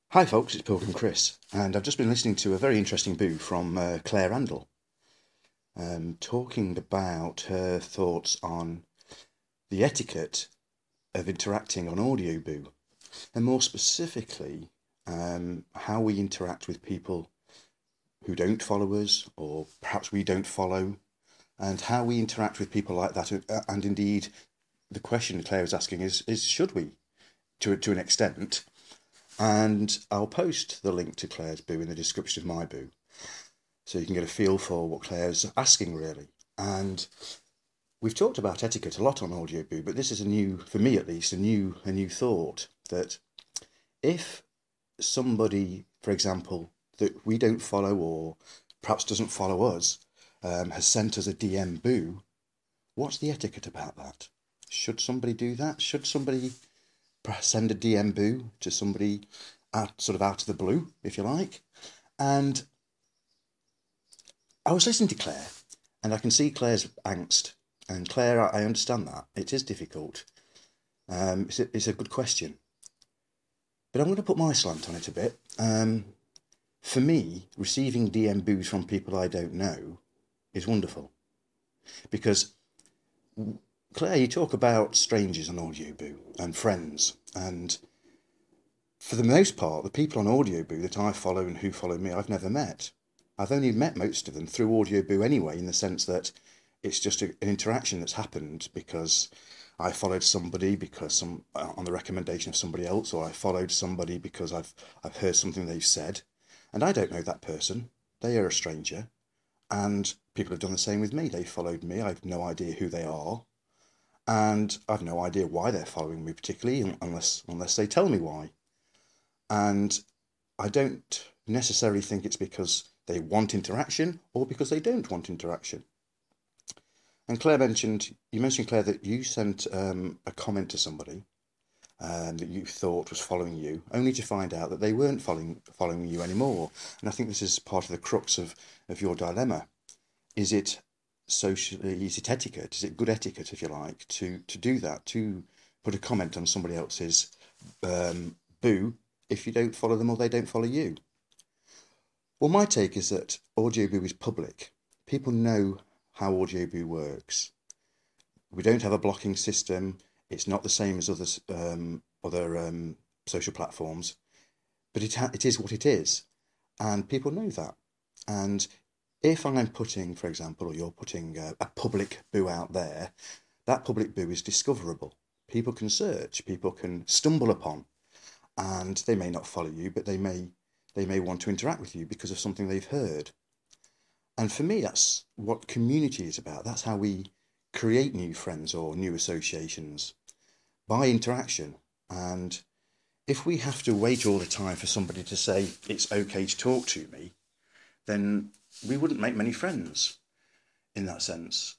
Hi folks, it's Pilgrim Chris, and I've just been listening to a very interesting boo from Claire Randall, talking about her thoughts on the etiquette of interacting on Audio Boo, and more specifically, how we interact with people who don't follow us, or perhaps we don't follow, and how we interact with people like that. And indeed, the question Claire was asking is should we, to an extent? And I'll post the link to Claire's boo in the description of my boo, so you can get a feel for what Claire's asking, really. And we've talked about etiquette a lot on Audio Boo, but this is a new, for me at least, a new thought that if somebody, for example, that we don't follow or perhaps doesn't follow us, has sent us a DM boo, what's the etiquette about that? Should somebody do that? Should somebody send a DM boo to somebody sort of out of the blue, if you like? And I was listening to Claire, and I can see Claire's angst. And Claire, I understand that. It is difficult. It's a good question. But I'm going to put my slant on it a bit. For me, receiving DM boos from people I don't know is wonderful. Because, Claire, you talk about strangers on Audio Boo and friends. And for the most part, the people on Audio Boo that I follow and who follow me, I've never met. I've only met most of them through Audio Boo anyway, in the sense that it's just an interaction that's happened because I followed somebody because on the recommendation of somebody else, or I followed somebody because I've heard something they've said, and I don't know that person. They are a stranger, and people have done the same with me. They followed me. I've no idea who they are, and I've no idea why they're following me particularly, unless they tell me why. And I don't necessarily think it's because they want interaction or because they don't want interaction. And you mentioned, Claire, that you sent a comment to somebody that you thought was following you, only to find out that they weren't following you anymore. And I think this is part of the crux of your dilemma. Is it etiquette? Is it good etiquette, if you like, to do that, to put a comment on somebody else's boo if you don't follow them or they don't follow you? Well, my take is that Audio Boo is public. People know how Audio Boo works. We don't have a blocking system. It's not the same as other social platforms, but it is what it is, and people know that. And if I'm putting, for example, or you're putting a public boo out there, that public boo is discoverable. People can search, people can stumble upon, and they may not follow you, but they may want to interact with you because of something they've heard. And for me, that's what community is about. That's how we create new friends or new associations, by interaction. And if we have to wait all the time for somebody to say it's okay to talk to me, then we wouldn't make many friends in that sense.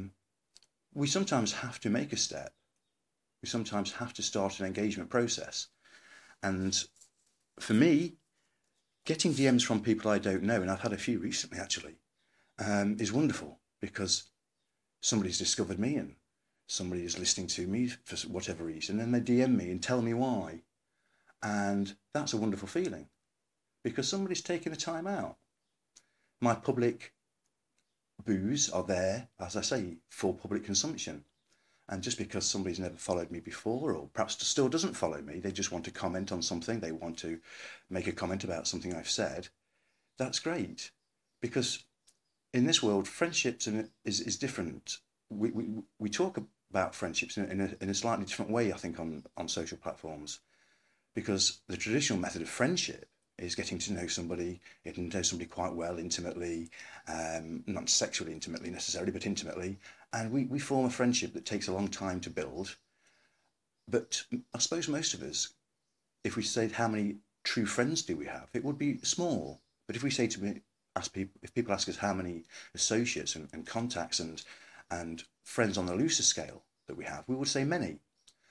We sometimes have to make a step. We sometimes have to start an engagement process. And for me, getting DMs from people I don't know, and I've had a few recently actually, is wonderful because somebody's discovered me and somebody is listening to me for whatever reason, and they DM me and tell me why. And that's a wonderful feeling because somebody's taken the time out. My public boos are there, as I say, for public consumption. And just because somebody's never followed me before, or perhaps still doesn't follow me, they just want to comment on something, they want to make a comment about something I've said, that's great. Because in this world, friendships is different. We talk about friendships in a slightly different way, I think, on social platforms. Because the traditional method of friendship is getting to know somebody, getting to know somebody quite well, intimately, not sexually intimately necessarily, but intimately. And we form a friendship that takes a long time to build. But I suppose most of us, if we say how many true friends do we have, it would be small. But if we say to me, if people ask us how many associates and contacts and friends on the looser scale that we have, we would say many.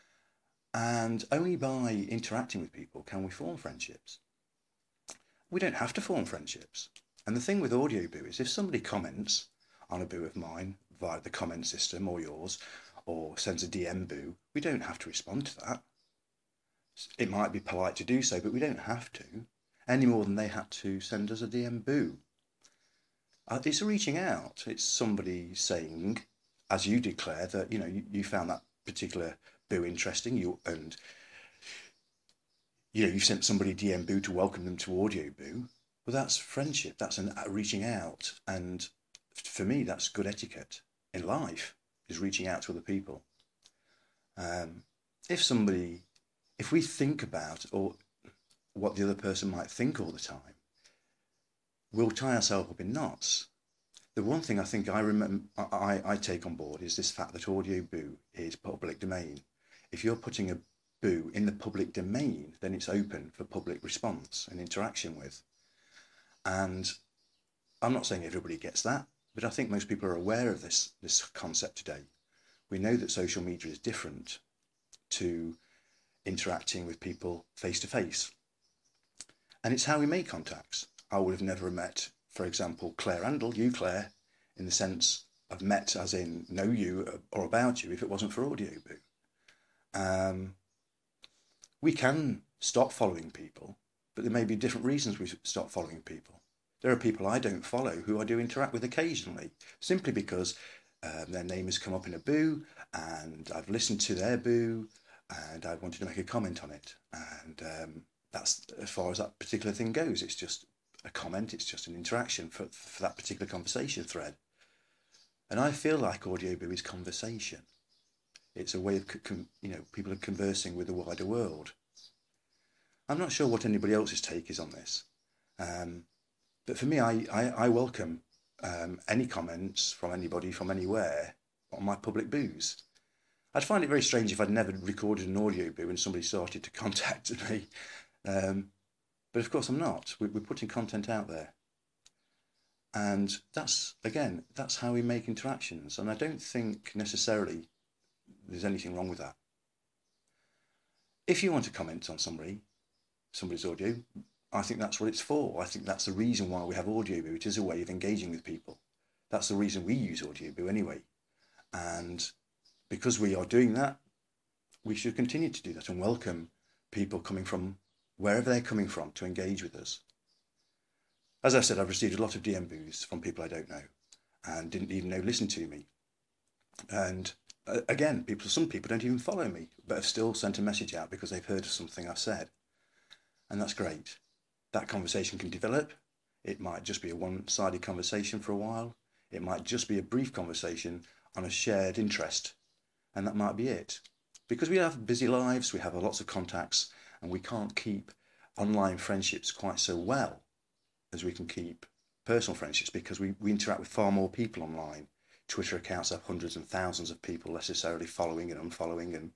And only by interacting with people can we form friendships. We don't have to form friendships. And the thing with Audio Boo is if somebody comments on a boo of mine via the comment system or yours, or sends a DM boo, we don't have to respond to that. It might be polite to do so, but we don't have to, any more than they had to send us a DM boo. It's a reaching out. It's somebody saying, as you declare, that you found that particular boo interesting, you've sent somebody DM boo to welcome them to audio boo. Well, that's friendship. That's a reaching out, and for me, that's good etiquette in life. Is reaching out to other people. If we think about or what the other person might think all the time, we'll tie ourselves up in knots. The one thing I think I take on board is this fact that audio boo is public domain. If you're putting a boo in the public domain, then it's open for public response and interaction with. And I'm not saying everybody gets that, but I think most people are aware of this concept today. We know that social media is different to interacting with people face to face. And it's how we make contacts. I would have never met, for example, Claire Andel, you Claire, in the sense of met as in know you or about you, if it wasn't for audio boo. We can stop following people, but there may be different reasons we stop following people. There are people I don't follow who I do interact with occasionally, simply because their name has come up in a boo and I've listened to their boo and I wanted to make a comment on it. And that's as far as that particular thing goes. It's just a comment, it's just an interaction for that particular conversation thread. And I feel like audio boo is conversation. It's a way of, people are conversing with the wider world. I'm not sure what anybody else's take is on this. But for me, I welcome any comments from anybody from anywhere on my public boos. I'd find it very strange if I'd never recorded an audio boo and somebody started to contact me. But of course I'm not. We're putting content out there. And that's how we make interactions. And I don't think necessarily there's anything wrong with that. If you want to comment on somebody's audio, I think that's what it's for. I think that's the reason why we have audio boo. It is a way of engaging with people. That's the reason we use audio boo anyway. And because we are doing that, we should continue to do that and welcome people coming from wherever they're coming from to engage with us. As I said, I've received a lot of DM boos from people I don't know and didn't even know listened to me. And again, some people don't even follow me, but have still sent a message out because they've heard of something I've said. And that's great. That conversation can develop. It might just be a one-sided conversation for a while. It might just be a brief conversation on a shared interest. And that might be it. Because we have busy lives, we have lots of contacts, and we can't keep online friendships quite so well as we can keep personal friendships, because we interact with far more people online. Twitter accounts have hundreds and thousands of people necessarily following and unfollowing, and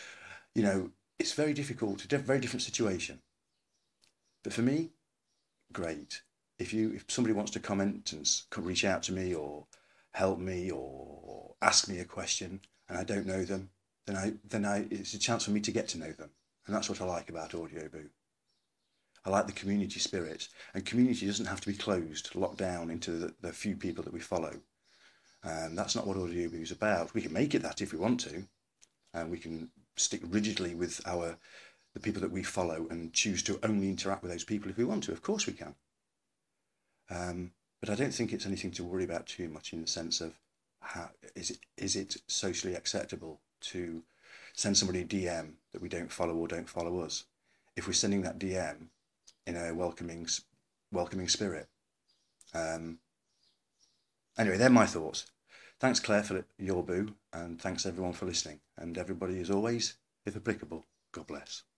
it's very difficult, a very different situation. But for me, great. If somebody wants to comment and reach out to me or help me or ask me a question and I don't know them, then it's a chance for me to get to know them. And that's what I like about audio boo. I like the community spirit, and community doesn't have to be closed, locked down into the few people that we follow. That's not what audio boo is about. We can make it that if we want to, and we can stick rigidly with the people that we follow and choose to only interact with those people if we want to. Of course we can. But I don't think it's anything to worry about too much, in the sense of is it socially acceptable to send somebody a DM that we don't follow or don't follow us, if we're sending that DM in a welcoming spirit. Anyway, they're my thoughts. Thanks, Claire, for your boo, and thanks everyone for listening. And everybody, as always, if applicable, God bless.